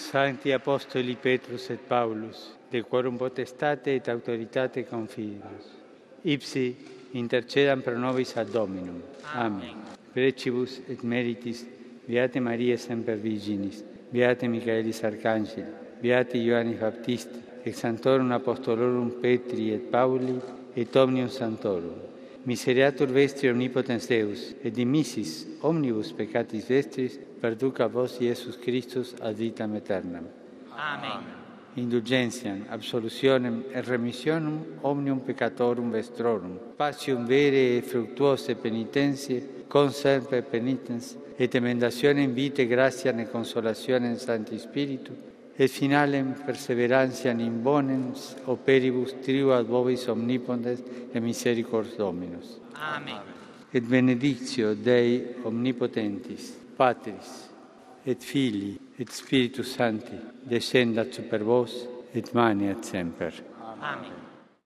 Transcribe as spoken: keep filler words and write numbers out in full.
Sancti Apostoli Petrus et Paulus, de quorum potestate et autoritate confidimus. Ipsi intercedam pro nobis ad Dominum. Amen. Precibus et meritis Beate Mariae Semper Virginis, Beate Michaelis Arcangeli, Beate Ioannis Baptisti, ex Sanctorum Apostolorum Petri et Pauli, et omnium Sanctorum. Misereatur vestri omnipotens Deus, et dimissis omnibus peccatis vestris, perduca vos Iesus Christus ad vitam aeternam. Amen. Indulgentiam, absolutionem et remissionem omnium peccatorum vestrorum, patium vere et fructuose penitentiae, conserve penitens, et emendationem vitae gratiam et consolationem Sancti Spiritu, et finalem perseverantiam in bonem operibus triu ad vobis omnipotens et misericors Dominus. Amen. Et benedictio Dei omnipotentis, Patris, et Filii, et Spiritus Sancti, descendat super vos, et maneat semper. Amen.